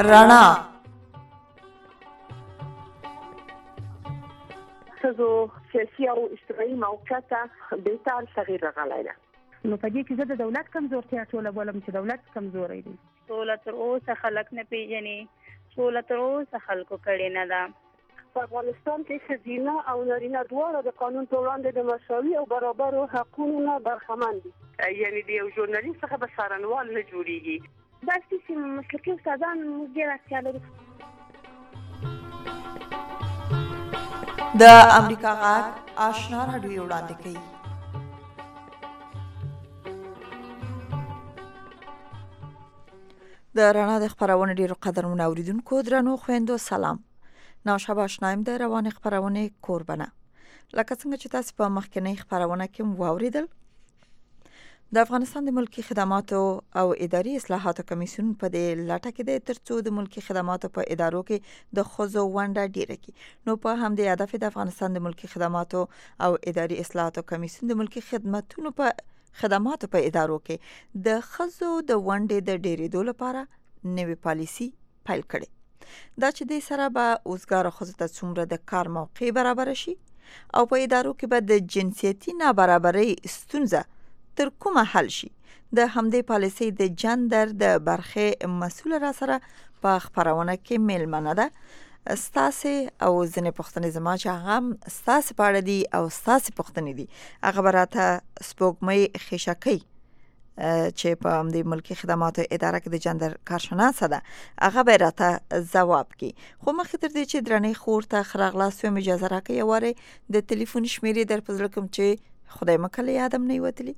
رڼا ښځو سیاسي او اجتماعي موقعیت بهتر تغییر راغلی ده. نو په دې کې زه د دولت کمزورتیا ټوله بولم چې دولت کمزوری دی. سوله تر اوسه خلک نه پیژني، سوله تر اوسه خلکو کړې نه ده. په افغانستان کې ښځینه او نارینه دواړه د قانون په وړاندې د مساوي او برابرو حقونو نه برخمن دي. یعنې د یو ژورنالیست څخه به څارنوال نه جوړېږي. داسې چې مسلکي استادان موږ ډېر اړتیا لرو. د امریکا غږ آشنا راډیو وړاندې کوي. د رڼا د خپرونې ډیرو قدرمنو اوریدونکو درنو خویندو سلام. نوشابه آشنایم د روان خپرونې کوربنه. لکه څنګه چې تاسو په مخکنی خپرونه کې واوریدل، د افغانستان د ملکی خدماتو او اداري اصلاحاتو کمیسیون په دې لټه کې د ترڅو د ملکی خدماتو په ادارو کې د ښځو ونډه ډیره کړي. نو په همدې هدف د افغانستان د ملکی خدماتو او اداري اصلاحاتو کمیسیون د ملکی خدماتو په ادارو کې د ښځو د ونډې د ډیرېدو لپاره نوې پالیسي پیل کړي. دا چې د سره به اوسګار ښځو ته څومره د کار موقع برابر شي او په ادارو کې به د جنسیتي نابرابرۍ ستونزه تر کومه حل شي. د همدې پالیسي د جندر د برخې مسؤل را سره په خبرونه کې میلمنه ده. ستاسې او ځینې پوښتنې زما چې هغه هم ستاسې په اړه دي او ستاسې پوښتنې دي، هغه به راته سپوږمۍ خیشکۍ چې په همدې ملکي خدماتو اداره کې د جندر کارشناسه ده، هغه به راته ځواب کړي. خو مخکې تر دې چې درنې خور ته ښه راغلاست ویم، اجازه راکړئ یو وارې د تلیفون شمېرې در په زړه کوم چې خدای مکه له یادم نه وتلي.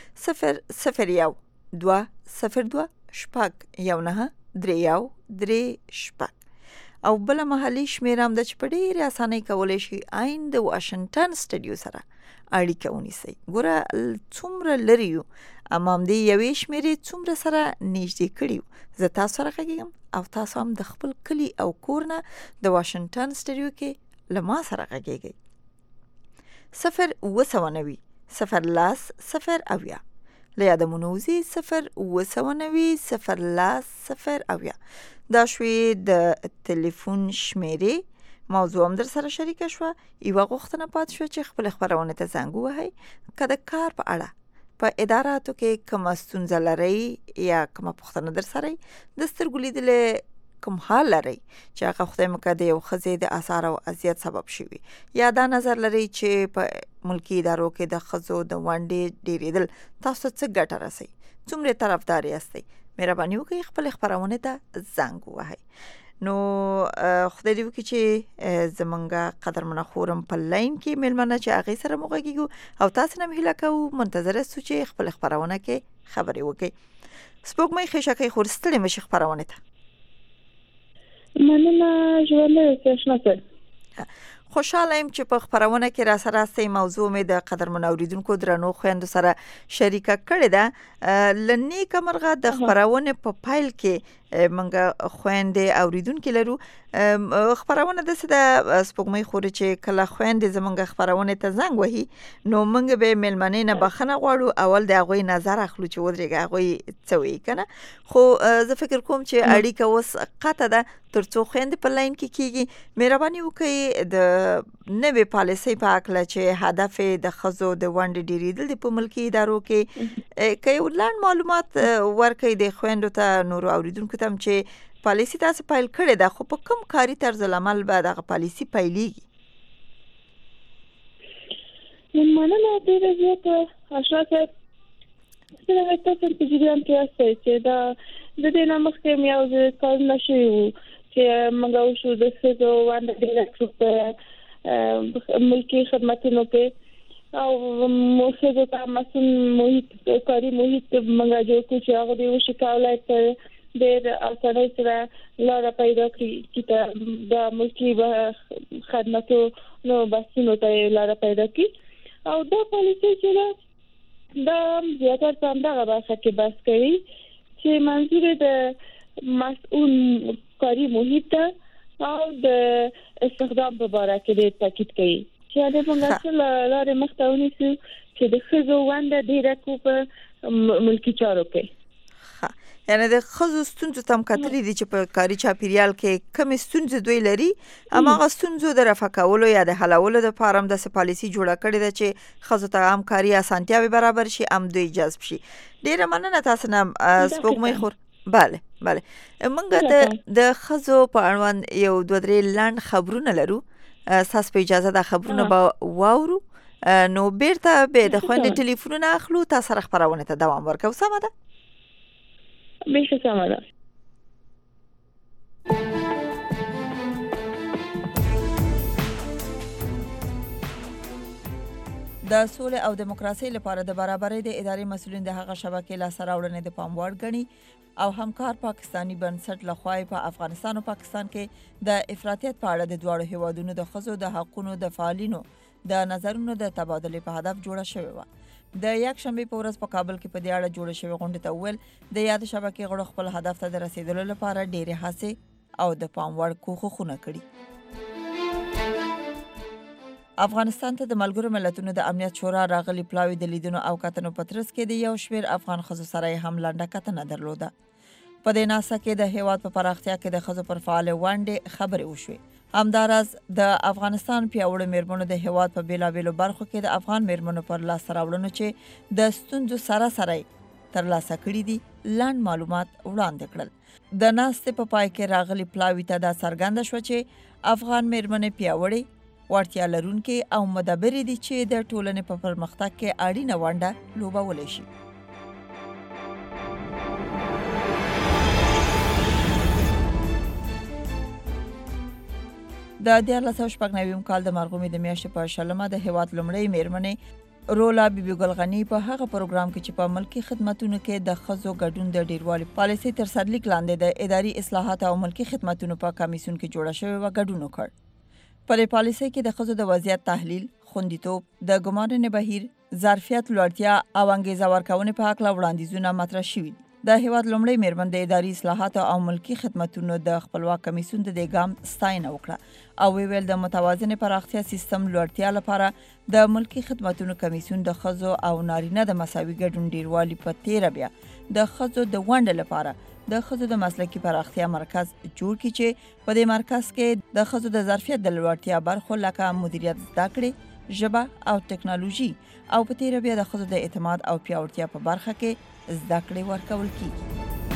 001-2-02-6-19-3-6 او بل محلي شمېره هم ده چې په ډېرې اسانۍ کولی شي عین د واشنګټن سټډیو سره اړیکه ونیسئ. ګوره څومره لرې یو، اما همدې یوې شمېرې څومره سره نږدې کړي یو. زه تاسو سره غږیږم او تاسو هم د خپل کلي او کور نه د واشنګټن سټډیو کې له ما سره غږیږئ. 0-90-0-0-0 له یاده مو نه وځي. 0-90-0-0 دا شوې د تلیفون شمېرې. موضوع هم در سره شریکه شوه. یوه غوښتنه پاتې شوه چې خپل خپرونې ته زنګ ووهئ که د کار په اړه په اداراتو کې کومه ستونزه لرئ یا کومه پوښتنه در سره د سترګو لیدلې کوم حال لرئ چې هغه خدای مکه د یو ښځې د آثار او اذیت سبب شوي، یا دا نظر لرئ چې په ملکی ادارو کې د ښځو د ونډې ډیرېدل تاسو څه ګټه رسوي، څومره طرفدار یاستئ، مهرباني وکړئ خپل خپرونې ته زنګ ووهئ. نو خدای دې وکړي چې زمونږه قدرمنه خورم په لاین کې میلمنه چې هغې سره مو غږیږو او تاسو نه هیله کوو منتظر یاستو چې خپل خپرونه کې خبرې وکړئ. سپوږمۍ خیشکۍ خور، ستړې مه شئ خپرونې ته. مننه ژوندۍ آشنا. خوشحاله یم چې په خپرونه کې را سره راستئ. موضوع مې د قدرمنو اوریدونکو درنو خویندو سره شریکه کړې ده. له نیکه مرغه د خپرونې په پیل کې موږ خویندې اوریدونکي لرو. خپرونه داسې ده سپوږمۍ خورې چې کله خویندې زموږ خپرونې ته زنګ وهي نو موږ به میلمنې نه بخښنه غواړو، اول د هغوی نظر اخلو چې ودرېږه هغوی څه وایي که نه. خو زه فکر کوم چې اړیکه اوس قطع ده تر څو خویندې په لاین کې کېږي. مهرباني وکړئ د نوې پالیسۍ په هکله چې هدف یې د ښځو د ونډې ډېرېدل دی په ملکي ادارو کې، که یو لنډ معلومات ورکړئ د خویندو ته نورو اوریدونکو ته هم چې پالیسي تاسو پیل کړې ده، خو په کوم کاري طرز العمل به دغه پالیسي پیلېږي؟ مننه ډېره زیاته آشنا صاحب. څنګه تاسو په جریان کې یاستئ چې دا د دې نه مخکې یو کارونه شوي وو چې موږ وشو د ښځو ونډه ډېره کړو په ملکي خدمتونو کې او ښځو ته مسؤل محیط، کاري محیط موږ جوړ کړو چې هغه دې وشي کولی په ډېر اسانۍ سره لاره پیدا کړي چې د ملکي خدمتونو بحثونو ته لاره پیدا کړي. او دا پالیسي چې ده دا زیاتره په همدغه برخه کې بحث کوي چې منظور د مسؤل کاري محیط ته او د استخدام په باره کې ډېر تاکید کوي چې د موږ لارې مخته ونیسو چې د ښځو ونډه ډېره کړو په ملکي چارو کې. یعنی د ښځو ستونزو ته هم کتلي دي چې په کاري چاپیریال کې کومې ستونزې دوی لري، هماغه ستونزو د رفع کولو یا د حلولو دپاره هم داسې پالیسي جوړه کړې ده چې ښځو ته هم کاري اسانتیاوې برابر شي، هم دوی جذب شي. ډېره مننه تاسو نه سپوږمۍ خور. بله موږ د ښځو په اړوند یو 2-3 لنډ خبرونه لرو، ستاسو په اجازه دا خبرونه به واورو، نو بیرته به د خویندې ټلیفونونه اخلو، تاسو سره خپرونه ته دوام ورکوو. سمه ده؟ بیخي سمه ده. د سولې او دیموکراسۍ لپاره د برابرۍ د ادارې مسؤلین د هغه شبکې لاسته راوړنې د پام وړ ګڼي او همکار پاکستانی بنسټ لخوا په افغانستان او پاکستان کې د افراطیت په اړه د دواړو هیوادونو د ښځو د حقونو د فعالینو د نظرونو د تبادلې په هدف جوړه شوې وه. د یک شنبې په ورځ په کابل کې په دې اړه جوړه شوې غونډې ته وویل د یاد شبکې غړو خپل هدف ته د رسیدلو لپاره ډېرې هڅې او د پام وړ کوښښونه کړي. افغانستان ته د ملګرو ملتونو د امنیت شورا راغلي پلاوي د لیدنو او کتنو په ترڅ کې د یو شمېر افغان ښځو سره هم لنډه کتنه درلوده. په دې ناسه کې د هیواد په پراختیا کې د ښځو پر فعال ونډې خبرې وشوې. همداراز د افغانستان پیاوړو میرمنو د هیواد په بیلابیلو برخو کې د افغان میرمنو پر لاسته راوړنو چې د ستونزو سره ترلاسه کړي دي لنډ معلومات وړاندې کړل. د ناستې په پای کې راغلي پلاوي ته دا څرګنده شوه چې افغان میرمنې پیاوړې وړتیا لرونکي او مدبرې دي چې د ټولنې په پرمختګ کې اړینه ونډه لوبولی شي. د 1996 کال د مرغومي د میاشتې په 20 د هیواد لومړۍ میرمنې رولا بیبي ګل غنی په هغه پروګرام کې چې په ملکی خدماتونو کې د ښځو ګډون د ډیروالي پالیسي تر سرلیک لاندې د اداري اصلاحات او ملکی خدماتونو په کمیسیون کې جوړه شوې و ګډون وکړ. په دې پالیسۍ کې د ښځو د وضعیت تحلیل، خوندیتوب، د ګمارنې بهیر، ظرفیت لوړتیا او انګیزه ورکونې په هکله وړاندیزونه مطرح شوي. د هیواد لومړۍ میرمن د اداري اصلاحاتو او ملکی خدماتونو د خپلواک کمیسیون د دې ګام ستاینه وکړه او ویل د متوازن پراختیا سیستم لوړتیا لپاره د ملکی خدماتونو کمیسیون د ښځو او نارینه د مساوي ګډون ډیروالي په تیره بیا د ښځو د ونډې لپاره د ښځو د مسلکي پراختیا مرکز جوړ کړي چې په دې مرکز کې د ښځو د ظرفیت د لوړتیا برخو لکه مدیریت زده کړې، ژبه او ټکنالوژي او په تیره بیا د ښځو د اعتماد او پیاوړتیا په برخه کې زده کړې ورکول کیږي.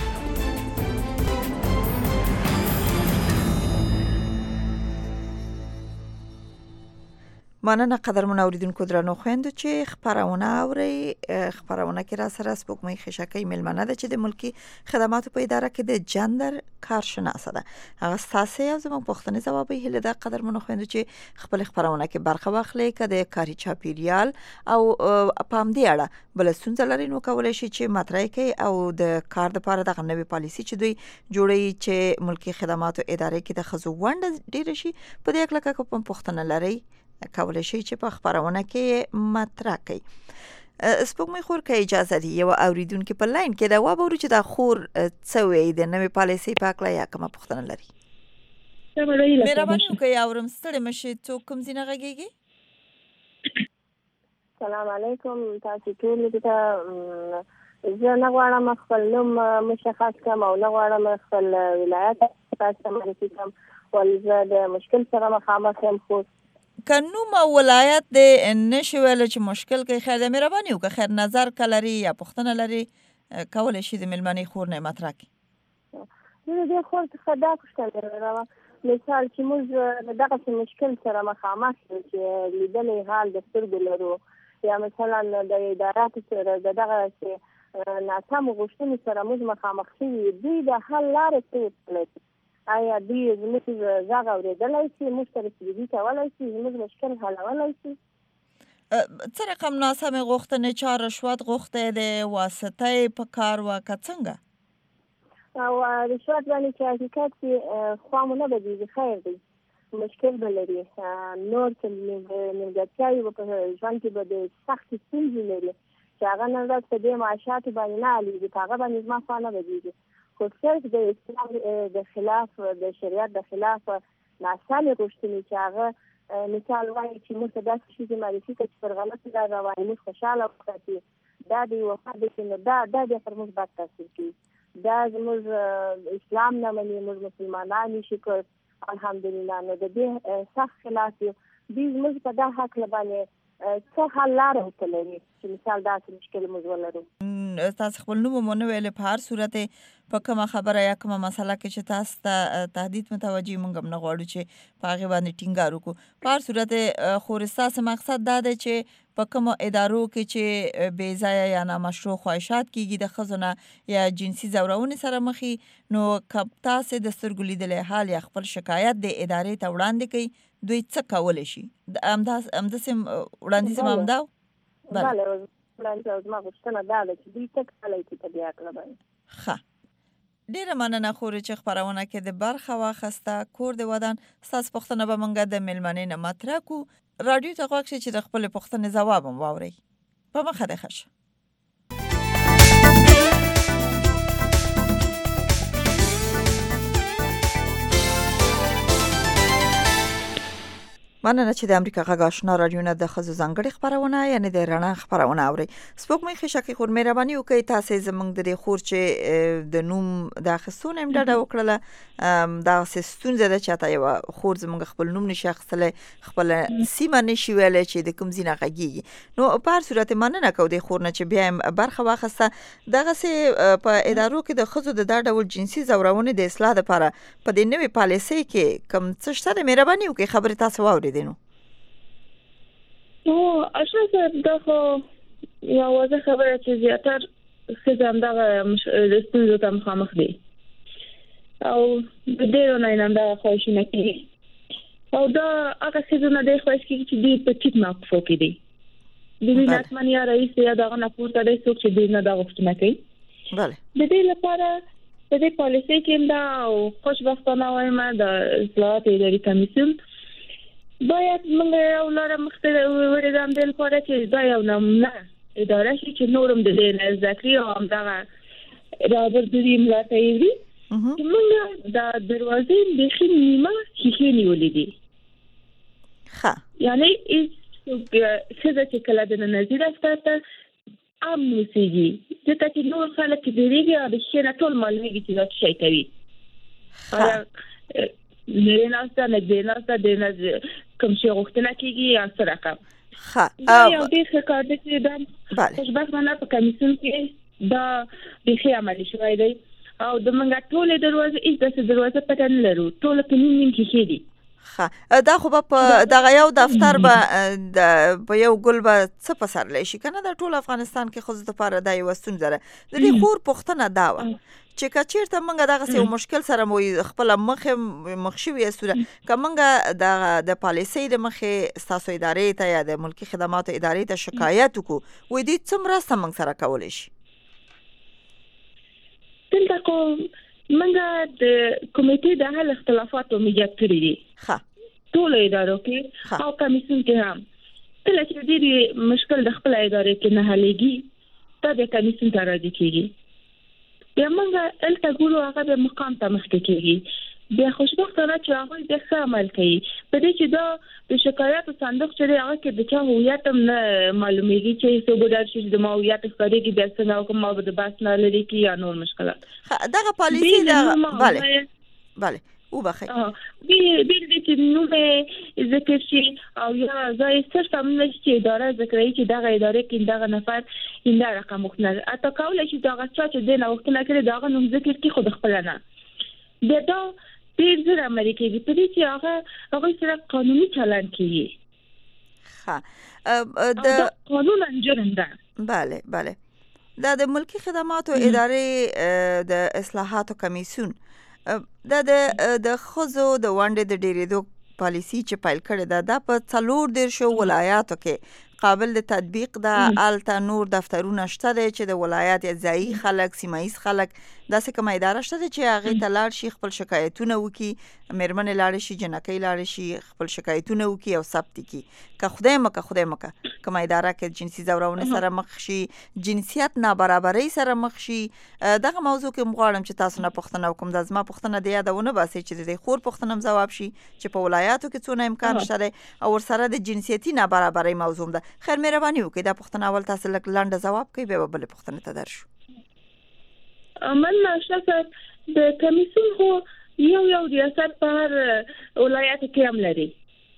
مننه قدرمن اوریدونکو درنو خويندو چې خبرونه اوري. خبرونه کې را سره سپوږمۍ خشکې ملمنه ده چې د ملکی خدماتو په اداره کې د جندر کارشناسه ده. هغه تاسو یو زموږ پوښتنه جواب یې هله د قدرمن خويندو چې خپل خبرونه کې برخه واخلي کده کاری چاپیریال او پام دی اړه بل ستونزه لري نو کولای شي چې مطرح کوي او د کار د لپاره د نوې پالیسي چې دوی جوړي چې ملکی خدماتو ادارې کې د خزو ونډه ډیر شي په دې اړه کوم پوښتنه لري کولای شي چې په خبرونه کې مطرح کړي. سپوږمۍ خور که اجازه دی یو اوریدونکو په لاین کې دا وابورو چې دا خور څه وی د نوې پالیسي په اړه یا کومه پوښتنه لري. مهرباني وکړئ اورم ستړي مشي څوک کوم ځای نه غږیږي. السلام علیکم تاسو ټول ته زه نه غواړم خپل نوم مشخص کړم او نه غواړم خپل ولایت تاسو معرفي کړم ولې د مشکل سره مخامخ یم. خو کنوم او ولایت د نشي ویل چې مشکل کې خیر د مهرباني او خیر نظر کلري یا پښتنه لري کولای شي د ملمنې خور نه مطرح کړي. د خور خدا کوشتل راو مثال چې موږ دغه مشکل سره مخامخ یو چې لیدلې حال د سترګو لرو یا مثلا د ادارات سره دغه ناسم غوښتنې سره موږ مخامخ شوي دوی د حل لارې څه آیا دوی زموږ غږ اورېدلی شي موږ ته رسېدګي کولی شي زموږ مشکل حلولی شي. څه رقم ناسمې غوښتنې چا رشوت غوښتی دی واسطه په کار وکړه څنګه او رشوت باندې چې حقیقت کې خوا مو نه بدېږي خیر دی مشکل به لري نور څه نیمګړتیاوې به په ژوند کې به د سختې ستونزې لري چې هغه نن ورځ په دې معاشاتو باندې نه حلېږي په هغه باندې زما خوا نه بدېږي. خو صرف د اسلام د خلاف د شریعت د خلاف ناسمې غوښتنې چې هغه مثال وایي چې موږ ته داسې شي معرفي کړي چې پر غلطه لار روانې موږ خوشحاله وساتي دا د یو وخت دی چې دا بیا پر موږ بد تاثیر کوي. دا زموږ اسلام نه مني، موږ مسلمانان یو شکر الحمدلله. نو د دې سخت خلاف یو دوی زموږ په دا حق باندې څه حل لاره وتلري چې مثال داسې مشکل موږ ولرو. تاسو خپل نوم مو نه ویل، په هر صورت په کومه خبره یا کومه مسله کې چې تاسو ته تهدید متوجي مونږ هم نه غواړو چې په هغې باندې ټینګار وکړو. په هر صورت خو ستاسو مقصد دا دی چې په کومو ادارو کې چې بې ځایه یا نامشروع خواهشات کیږي د ښځو نه یا جنسي ځورونې سره مخ وي، نو که تاسې د سترګو لیدلی حال یا خپل شکایت د ادارې ته وړاندې کوي، دوی څه کولی شي؟ همداسې وړاندیز هم همدا و؟ بله، وړاندیز زما غوښتنه دا ده چې دوی څه کولی شي په دې هکله باندې. ښه، ډیره مننه خورې چې خپرونه کې د برخه واخسته. کور د ودان ستاسو پوښتنه به موږ د میلمنې نه مطرح کړو. راډیو ته غوږ شئ چې د خپلې پوښتنې ځواب هم واورئ. په مخه دې ښه شه. مننه چې د امریکا غږ آشنا راډیو نه د ښځو ځانګړې خپرونه یعنې د رڼا خپرونه اورئ. سپوږمۍ خشکې خور مهرباني وکړئ تاسې زموږ د دې خور چې د نوم د اخیستو نه هم ډډه وکړله. دغسې ستونزه ده چې حتی یوه خور زموږ خپل نوم نشي اخیستلی، خپله سیمه نشي ویلی چې د کوم ځای نه غږیږي. نو په هر صورت مننه کوو د خور نه چې بیا هم برخه واخیسته. دغسې په ادارو کې د ښځو د دا ډول جنسي ځورونې د اصلاح دپاره په دې نوې پالیسۍ کې کوم څه شته د مهرباني وکړئ خبرې تاسو واورېدې. نو اشنا صاحب دا خو یو واضح خبره چې زیاتر ښځې همدغه ستونزو ته مخامخ دي او د ډېرو نه یې همدغه خواهشونه کېږي او دا هغه ښځو نه ډېر خواهش کېږي چې دوی په ټیټ موقفو کې دي. د دوی حتما یا رئیس یا دغه نه پورته دی څوک چې دوی نه دا غوښتنه کوي. د دې لپاره د دې پالیسۍ کې هم دا او خوشبختانه وایم د اصلاحات اداري کمیسیون باید موږ یو لاره مخته ورې د همدې لپاره چې دا یو نمونه اداره شي چې نور هم د دې نه زده کړي او همدغه رابرډوري ملا ته یې وي چې موږ د دروازې بیخي نیمه ښیښې نیولې دي. یعنې ښځه چې کله دننه ځي دفتر ته امن اوسېږي، ځکه چې نور خلک بیریږي او د ښیښې نه ټول معلومېږي چې دا څه شی کوي. لرې ناسته نږدې ناسته د کوم شي غوښتنه کېږي یا څه رقم. دا یو ډېر ښه کار دی چې دا خوشبختانه په کمیسیون کې دا بیخي عملي شوی دی او د موږ ټولې دروازې هېڅ داسې دروازه پټه نه لرو، ټوله په نیم ښیښې دي. دا خو به په دغه یو دفتر به په یو ګل به څه پسرلی شي که نه؟ د ټول افغانستان کې ښځو دپاره دا یوه ستونزه ده. د دې خور پوښتنه دا وه چې که چېرته موږ دغسې یو مشکل سره مو خپله مخ شوي یاستو، که موږ د پالیسۍ د مخې ستاسو ادارې ته یا د ملکي خدماتو ادارې ته شکایت وکړو، وایي دوی څه مرسته موږ سره کولی شي؟ دلته خو موږ د کمیټې د حل اختلافاتو میجاد کړي دي ټولو ادارو کې او کمیسیون کې هم. کله چې ډېر مشکل د خپل ادارې کې نه حلېږي دا د کمیسیون ته راځي کېږي، بیا موږ هلته ګورو هغه د مقام ته مخکې کېږي. بیا خوشبختانه چې هغوی بیا ښه عمل کوي په دې چې دا د شکایاتو صندوق چې دی هغه کې د چا هویت هم نه معلومېږي چې څوک ډار شي چې زما هویت ښکارېږي بیا څنګه وکړم ما به د بحث نه لرې کړي یا نور مشکلات. دغه پالیسي بله وبخئ بیل دی چې نوم یې ذکر شي او یا ځای صرف همونه شي چې اداره ذکروي چې دغه ادارې کې دغه نفر این رقم غوښتنه حتی کولی شي دغه چا چې دی نه غوښتنه کړې د هغه نوم ذکر کړي خو د خپله نه. بیا دا ډېر زر عملي کېږي په دې چې هغوی سره قانوني چلند کېږي. دا قانونا جرم ده. بله دا د ملکي خدماتو ادارې د اصلاحاتو کمیسیون دا د ښځو د ونډې د ډېرېدو پالیسي چې پیل کړې ده دا په 14 ولایاتو کې قابل د تطبیق ده. هلته نور دفترونه شته دی چې د ولایت یا ځایي خلک سیمه ییز خلک داسې کومه اداره شته دی چې هغې ته لاړ شي خپل شکایتونه وکړي، مېرمنې لاړې شي جنکۍ لاړې شي خپل شکایتونه وکړي او ثبت کړي. که خدای مکه کومه اداره کې جنسي ځورونې سره مخ شي، جنسیت نابرابرۍ سره مخ شي، دغه موضوع کې غواړم چې تاسو نه پوښتنه وکړم. دا زما پوښتنه د یاده ونه باسئ چې د دې خور پوښتنه هم ځواب شي چې په ولایاتو کې څونه امکان شته دی او ورسره د جنسیتي نابرابرۍ موضوع ده. خیر مهرباني وکړئ دا پوښتنه اول تاسو لږ لنډه ځواب کوئ بیا به بلې پوښتنې ته درشو. من ناشنا صاحب د کمیسیون هو یو ریاست په هر ولایت کې هم لري.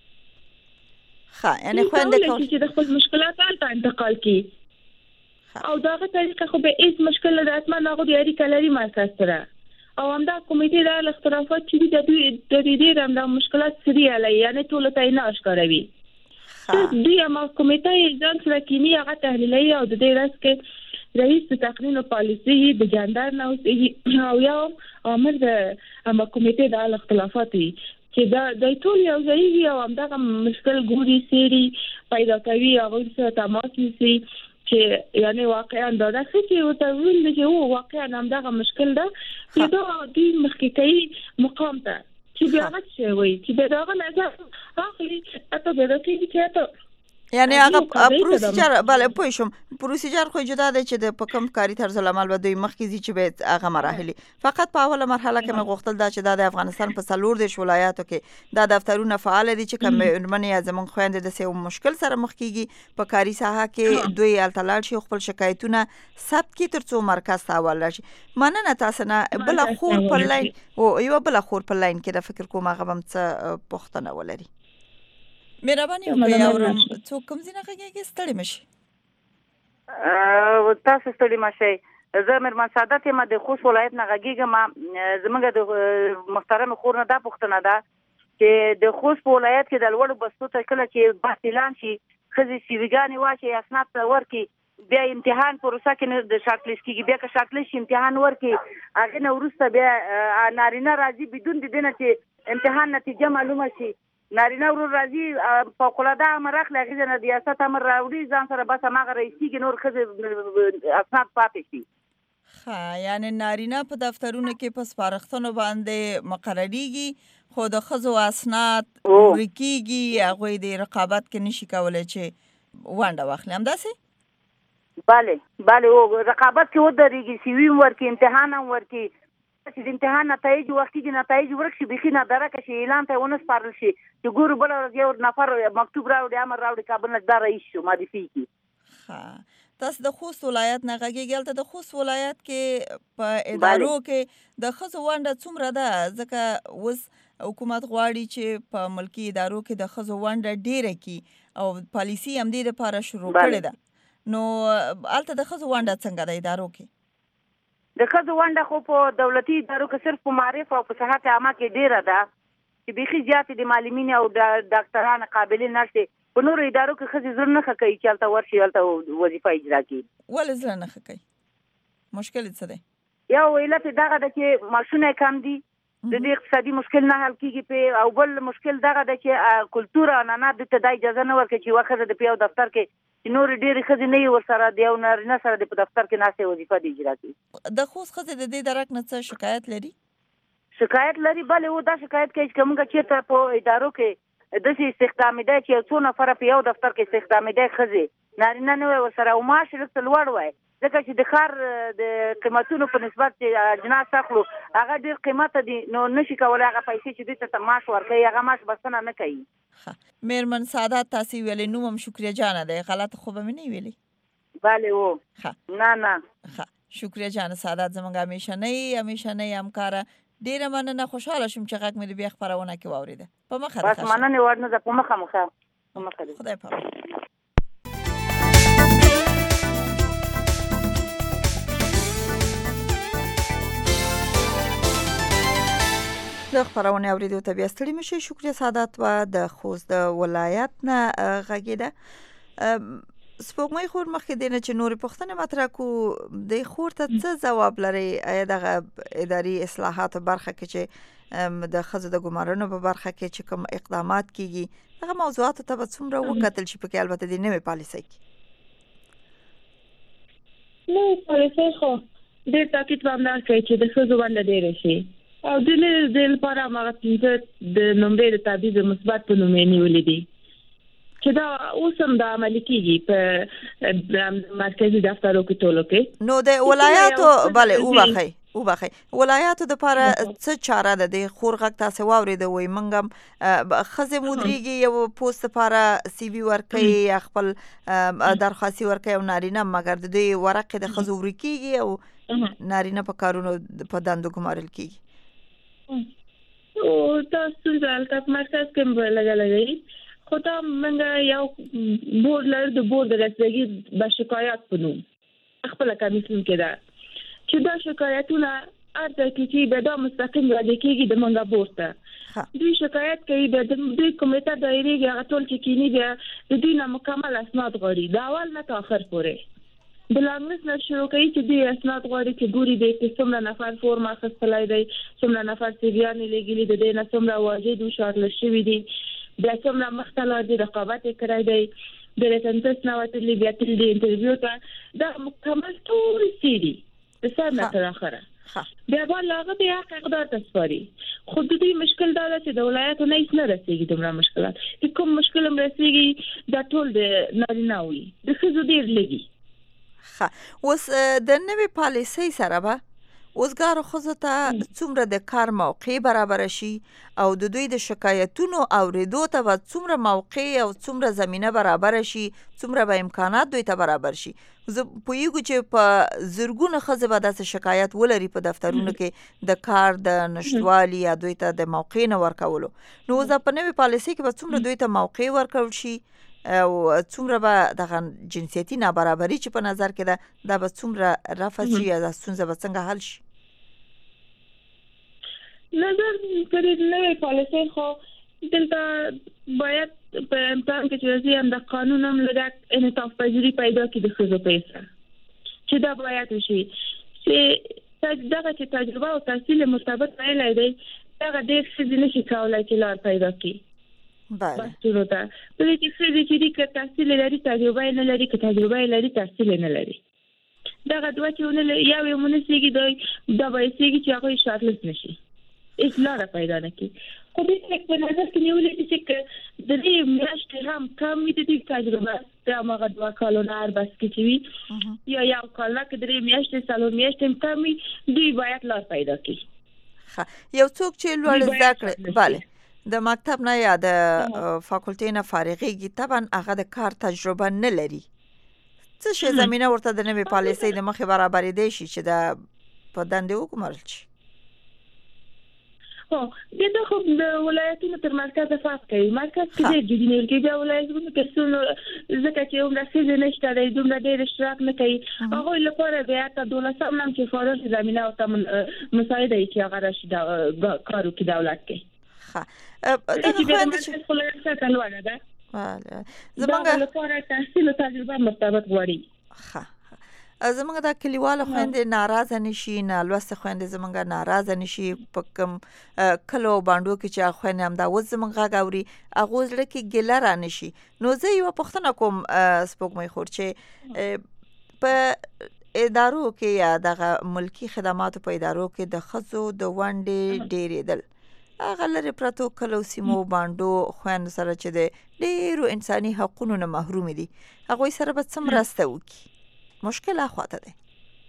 یعنی خويندې چې د خپل مشکلات ته انتقال کی او داغه طریقه خو به هیڅ مشکل نه اتمه نه غوډي اړیکه لري مرکز سره او همدا کمیټې د اختلافات چې د دې د مشکلات سری علی یعنی ټول ته نه اشکاروي. دوی هم کمیټې ځان سره کینی هغه تحلیلي او د دې راس کې رئیس د تقنین او پالیسي د جاندار نو او یو امر د کمیټې د اختلافات چې د ټول یو ځای او همدا مشکل ګوري سری پیدا کوي هغه سره تماس نیسي چې یعنی واقعا دا چې او ته ویل چې واقعا همدا مشکل ده چې دا د مخکې مقام ته چې بیا راځي وي چې داغه نظر اخلي اته به راځي چې ته یعنی هغه پروسیجر بله پوه شم پروسیجر خو جدا دی چې د پکم کاری طرز العمل به دوی مخکې ځي چې به هغه مراحل فقط په اوله مرحله کې مې غوښتل دا چې د افغانستان په 14 ولایاتو کې دا دفترونه فعال دي چې کوم منی زمون خويندې د سیو مشکل سره مخ کیږي په کاری ساحه کې دوی التلال شي خپل شکایتونه ثبت کی ترڅو مرکز ته حواله شي. مننه تاسو نه بل خور په لاین او یو بل خور په لاین کې د فکر کوم هغه هم څه پوښتنه ولري. مهرباني وکړئ اورم څوک کوم ځای نه غږیږي ستړي مشي تاسو ستړي مشي. زه مرمن سعادت یم د خوست ولایت نه غږیږم. زمونږ د محترم خور نه دا پوښتنه ده چې د خوست ولایت کې د لوړو بستو ته کله چې بحث اعلان شي خزي سیویګانی واچي اسناد ورکي بیا امتحان پروسه کې د شارټ لیست کې بیا که شارټ لیست امتحان ورکي هغه نو ورسته بیا نارینه راځي بدون د دینه چې امتحان نتیجه معلومه شي نارینه ورو راځي فوق العاده امر اخلي غږ نه ریاست امر راوړي ځان سره بس هغه رئیسي نور خزه اسناد پاتې شي. یعنی نارینه په دفترونو کې په سپارښتنو باندې مقرریږي خو د خزو اسناد ورکیږي هغه د رقابت کې نشي کولای چې وانډه واخلي هم داسې bale او رقابت کې ودرېږي سی وی ورکي امتحان هم ورکي چې د امتحان نتایج وختي نتایج ورکشي بخي نه درکه شي اعلان ته ونه سپارل شي چې ګورو بل یو نفر مکتوب راوړي امر راوړي کابل نه دا رئیس شو مادفي کی. تاسو د خوست ولایت نه غږیږئ ته د خوست ولایت کې په ادارو کې د خزو وانډه څومره ده ځکه اوس حکومت غواړي چې په ملکی ادارو کې د خزو وانډه ډیره کی او پالیسی هم دې لپاره شروع کړې ده نو الته د خزو وانډه څنګه د ادارو کې د خزو وانډه خو په دولتي ادارو کې صرف په معرف او په صحت عامه کې ډیره ده چې بيخي زیات د معلمین او د ډاکټرانو قابلیت نشته په نور ادارو کې خزي زر نه کوي چې الته ورشي الته وظیفه اجرا کوي ولې زر نه کوي مشکل څه دی یو علت دغه د چې ماشونه کم دي د دې اقتصادي مشکل نه حل کیږي په او بل مشکل دغه د چې کلچر نه د تدای اجازه نه ورکړي چې واخره د پیو دفتر کې نور ډېری خزي نه ورسره دی او نه سره د دفتر کې ناسه وظیفه دی اجرا کوي. د خوست خزي د دې درک نه څه شکایت لري بلې و دا شکایت کوي چې موږ چیرته په ادارو کې د استخدام دی چې څو نفر په یو دفتر کې استخدام دی خزي نارینه نه ورسره او معاش رسل لوړ وای ځکه چې د خار د قیمتونو په نسبت اجناس اخلو هغه ډېر قیمت دي نو نشي کولای هغه پیسې چې د ته معاش ورکړي هغه معاش بسنه نه کوي. مېرمن سعادت تاسو ویلې نو هم شکریا جان ده غلط خو به نه ویلي bale و نه شکریا جان سعادت زمونږ همیشه نه همکاره ډیره مننه خوشاله شوم چې غږ مې بیا خبرونه کې واوریده په مخه بس مننه ورنه ده په مخه خدای پاک. د خبرونه اوریدو ته بیا ستړي مشي. شکریا سعادت و د خوست د ولایت نه غږیده. سپوږمۍ خور مخکې دینه چې نورې پوښتنې مطرح کو د خور ته څه ځواب لري آیا دغه اداري اصلاحات برخه کې چې د خزو د ګمارنو په برخه کې چې کوم اقدامات کیږي دغه موضوعات ته به څومره وکتل شي په کې البته د نوې پالیسۍ کې نو پالیسۍ خو ډېر تاکید باندې کوي چې د خزو باندې ډېر شي او د لپاره هغه د نمبر د تبعیض مثبت په نوم نیولې دي چې دا اوسم د عملي کیږي په مرکزی دفترو کې ټولو کې نو د ولایاتو bale وبخي ولایاتو د لپاره څه چاره ده د خور غږ تاسو واورېده وي منګم خزه مدريږي یو پوسټ لپاره سی وی ورکي خپل درخواستي ورکي او نارینه مګر د دوی ورقه د خزو ورکیږي او نارینه په کارونو په دندو ګمارل کیږي او تاسو ځل مرکز کې لګلګي خدا منګه یو بورډ لر د بورډ رسېږي د شکایت پنو خپل کمیسیون کې ده چې دا شکایتونه ارته کې به دا مستقیم را لیکيږي د منګه بورته دوی شکایت کوي د دوی کمیټه دایره هغه ټول چې کینی بیا د دوی نه مکمل اسناد غواړي دا اول نه تر اخر پورې د لانګس نه شروع کوي چې دوی اسناد غواړي چې ګوري د څومره نفر فورم اخیستلای دی څومره نفر سیویان لګیلي د دې نه څومره واجد او شارل شوی دي بیا څومره مختلف دي رقابت کړی دی د ریسنټس نو ته بیا تل د انټرویو ته دا مکمل ټول سیدي د سر نه تر اخره بیا باندې بیا اقدار تسپاري خو د دې مشکل دا ده چې د ولایتو نه هیڅ نه رسیږي دومره مشکلات چې کوم مشکل هم رسیږي دا ټول د نارینه وي د ښځو ډېر لګي اوس د نوې پالیسۍ سره به وزګارو ښځو ته څومره د کار موقع برابر شي او د دوی د شکایتونو اوریدو ته به څومره موقع او څومره زمینه برابر شي څومره به امکانات دوی ته برابر شي زه پوهیږم چې په زرګونه ښځې به داسې شکایت ولري په دفترونو کې د کار د نشټوالي یا دوی ته د موقع نه ورکولو نو زه په نوې پالیسۍ کې به څومره دوی ته موقع ورکول شي او څومره به دغه جنسیتي نابرابري چې په نظر کې ده دا به څومره رفع شي یا ستونزه به څنګه حل شي نظر پرې نوې پالیسي خو دلته باید په امتحان کې چې راځي هم د قانون هم لږ انعطاف پذیری پیدا کړي د ښځو په حصه چې دا باید وشي چې دغه چې تجربه او تحصیل مرتبط ویلی دی دغه ډېر ښځې نشي کولی چې لار پیدا کړي بحثونو ته په دې کې ښځې چې دي که تحصیل لري تجربه یې نه لري که تجربه یې لري تحصیل یې نه لري دغه دوه چې ونه یو یې ونسېږي دا به یې چې هغوی شارلس نشي هیڅ لاره پیدا نه کړي خو دې په نظر کې نیولې چې د دې میاشتې هم کم وي د دې تجربه د هماغه 2 کالو نه هر بس کې چې وي یا یو کال نه کې 3 میاشتې 4 میاشتې هم کم وي دوی باید لار پیدا کړي یو څوک چې لوړ زده کړي بله د مکتب نه یا د فاکولټي نه فارغېږي طبعا هغه د کار تجربه نه لري څه شی زمینه ورته د نوې پالیسۍ د مخې برابرېدی شي چې د په دندې وګمارل شي دا خو د ولایتونو تر مرکز فرق کوي مرکز کې ډېر جدي نیول کېږي بیا ولایتونو کې څو ځکه چې عمره ښځې نشته دی دومره ډېر اشتراک نه کوي هغوی لپاره بیا حتی 12 هم چې فارغ زمینه ورته مساعده وي چې هغه راشي کار وکړي دولت کې دغه خویندې چې خو لږ لوړه ده زموږ لپاره تحصیل او تجربه مرتبط غواړي زمونږ د کلیوالو خويندې ناراضه نشي نالوسته خويندې زمونږ ناراضه نشي په کوم کلو باندو کې چې خويندې هم دا وز زمونږ غاوري اغه زړه کې ګله را نشي نو زه یو پښتنه کوم سپوږمۍ خور چې په ادارو کې یا د ملکی خدماتو په ادارو کې د خزو د ونډې ډېرېدل هغه لري پرتو کلو سیمو باندو خويند سره چې د ډېرو انساني حقوقو نه محروم دي هغه سره به څومره راسته وکي مشکل اخواته ده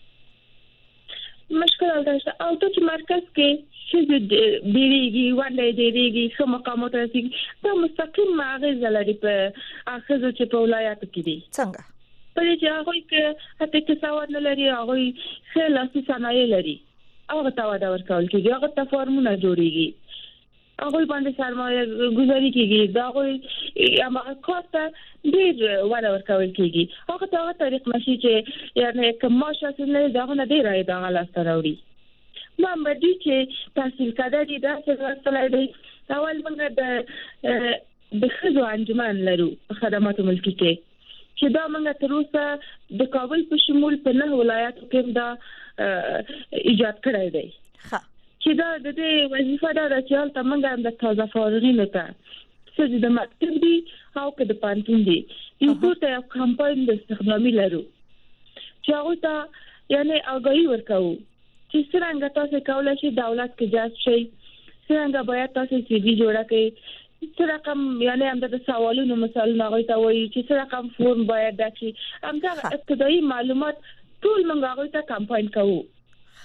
مشکل ده او ته مرکز کې چې ډېریږي ونډه ډېریږي څو مقامات راځي دا مستقیم اغیز لري په اخزو چې په ولایتو کې دي څنګه په دې چې هغه کې حتی تصور نه لري هغه خلاصي صنایع لري هغه ته ودا ورکول کېږي هغه ته فارمونه جوړيږي هغه باندې سرمایه گذاری کېږي دا هغه هغه کارته ډېر ودا ورکول کېږي هغه ته طریق نشي چې یعنی کوم شاسو نه دا نه دی راي دا غلا ستوري ما مدي چې تحصیل کړی دا څه وسلای دی اول موږ د خزو انجمن لرو خدمات ملکی کې چې دا موږ تر اوسه د کابل په شمول په 9 ولایتو کې دا ایجاد کړی دی چې دا د دې وظیفه دا چې حالت موږ د تازه فارغینو ته چې د مکتب دي او که د پانتون دي یو څه یو کمپاین د استخدامي لرو چې هغه ته یعنی آگاهی ورکوو چې څنګه تاسو کولای شئ دولت کې جذب شئ څنګه باید تاسو سی وی جوړه کړئ څه رقم یعنی هم د سوالونو مثالونه هغه ته وایي چې څه رقم فورم باید دکې همدا ابتدایي معلومات ټول موږ هغه ته کمپاین کوو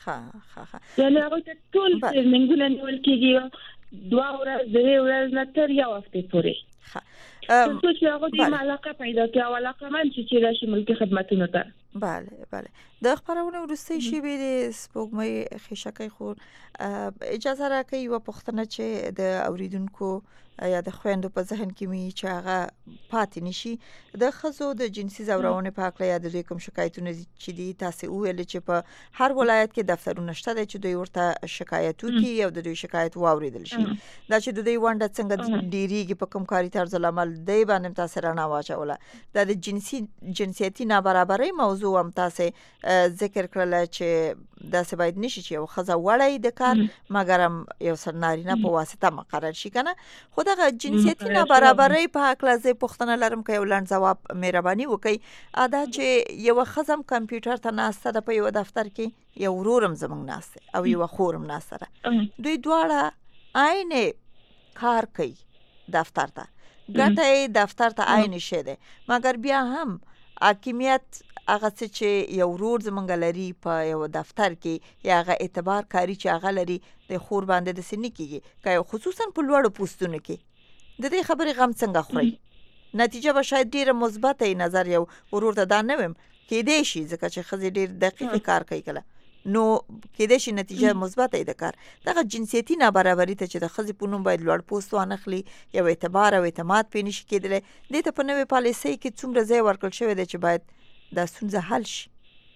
یعنې هغوی ته ټول ټریننګونه نیول کېږي 2 ورځې 3 ورځې نه تر 1 هفتې پورې څو چې هغوی د علاقه پیدا کړي او علاقمند شي چې راشي ملکي خدمتونو ته. بله د خبرونه وروستۍ شیبې د سپوږمۍ خیشکۍ خور اجازه راکړئ یوه پوښتنه چې د اوریدونکو یا د خویندو په ذهن کې می چې هغه پاتې نشي د ښځو د جنسي ځورونې په اړه یا د دوی کوم شکایتونه چې دي تاسو ویل چې په هر ولایت کې دفترونه شته چې دوی ورته شکایت وکړي او د دوی شکایت واوریدل شي دا چې د دوی ونډه څنګه ډیریږي په کوم کاري طرز العمل دی باندې تاسو رانه واچوله د جنسیتي نابرابرۍ موضوع هم تاسو ذکر کړل چې دا څه باید نشي چې یو ښځه وړي د کار مګر هم یو نارینه په واسطه مقرر شي کنه خو دغه جنسیتي نابرابرۍ په حق لازم پوښتنه لرم که یو لنډ ځواب مهرباني وکړئ ادا چې یو ښځه کمپیوټر ته ناسته ده په یو دفتر کې یو ورورم زمونږ ناسته او یو خورم ناسته دوی دواړه عین کار کوي دفتر ته ګټه دفتر ته عین شي ده مګر بیا هم حاکمیت هغه چې یو ورور زمونږ لري په یو دفتر کې یا هغه اعتبار کاری چې هغه لري د خور باندې د سنې کېږي که خصوصا په لوړو پوستونو کې د دې خبرې غم څنګه خوري نتیجه به شاید ډیره مثبته نظر یو ورور ته دا نه ویم کېدای شي ځکه چې ښځې ډیر دقیق کار کوي کله نو کېدای شي نتیجه مثبته د کار دغه جنسیتي نابرابرۍ ته چې د ښځې په نوم باید لوړ پوست وانخلي یو اعتبار او اعتماد پې نشي کېدلی دې ته په نوې پالیسۍ کې څومره ځای ورکړل شوی دی چې باید دا ستونزه حل شي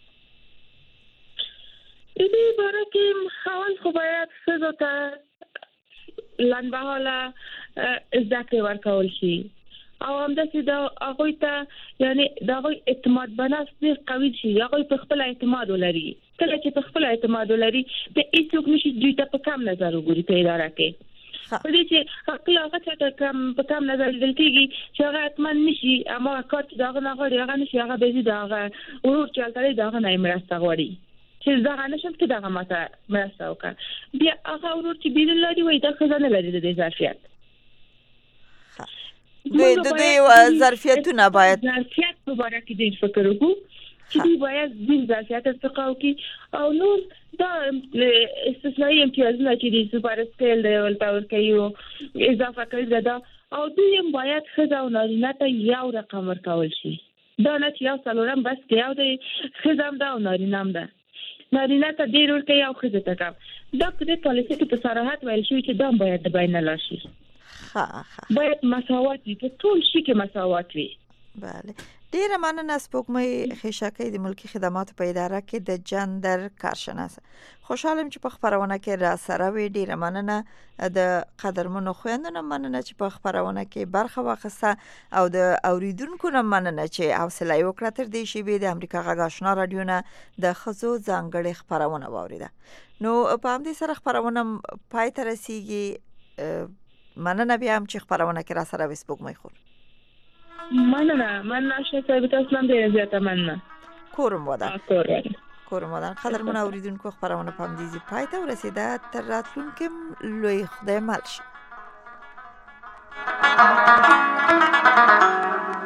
دې باره کې خاوند خو باید ښځو ته لنډمهاله زده کړې ورکول شي او همداسې د هغوی ته یعنې د هغوی اعتماد بنسټ ډېر قوي شي هغوی په خپل اعتماد ولري کله چې په خپل اعتماد ولري د هیڅوک نشي دوی ته په کم نظر وګوري په اداره کې په دې چې کله هغه ته په کم نظر لیدل کېږي چې هغه حتما نشي اما کار چې دغه نه غواړي هغه نشي هغه به د هغه ورور چې هلته دی د هغه نه یې مرسته غواړي چې دغه نشم چې دغه ماته مرسته وکړه بیا هغه ورور چې بیرون لري وایي دا ښځه نه لري د دې ظرفیت دوی ظرفیتونه باید ظرفیت په باره کې ډېر فکر وکړو چې دوی باید دین ظرفیت ارتقا وکړي او نور دا استثنایی امتیازونه چې د سوپر سکیل دی ولته ورکوي اضافه کوي دا او دوی هم باید ښځه او نارینه ته یو رقم ورکول شي دا نه چې یو څلورم بس کې یو دی ښځه هم ده او نارینه هم ده نارینه ته ډېر ورکوي او ښځې ته کم دا په دې پالیسۍ کې په صراحت ویل شوي چې دا باید د بیان لاړ شي باید مساوات وي په ټول شي کې مساوات وي بله ډیره مننه سپوږمۍ خیشکۍ د ملکي خدماتو په اداره کې د جندر کارشناسه خوشحاله یم چې په خبرونه کې را سره وي ډیره مننه د قدرمنو خویندو نه مننه چې په خبرونه کې برخه واخیسته او د اوریدونکو نه مننه چې حوصله یې وکړه تر دې شیبې د امریکا غږ آشنا راډیو نه د ښځو ځانګړې خبرونه واوریده نو په همدې سره خبرونه پای ته رسیږي مننه بیا هم چې خبرونه کې را سره وي سپوږمۍ خور مننه شکر تاسو هم ډیره زیاته مننه کورم ودان قدرمن اوریدونکو خبرونه په همدې ځای پای ته ورسیده تر راتلونکي لوی خدای مل شي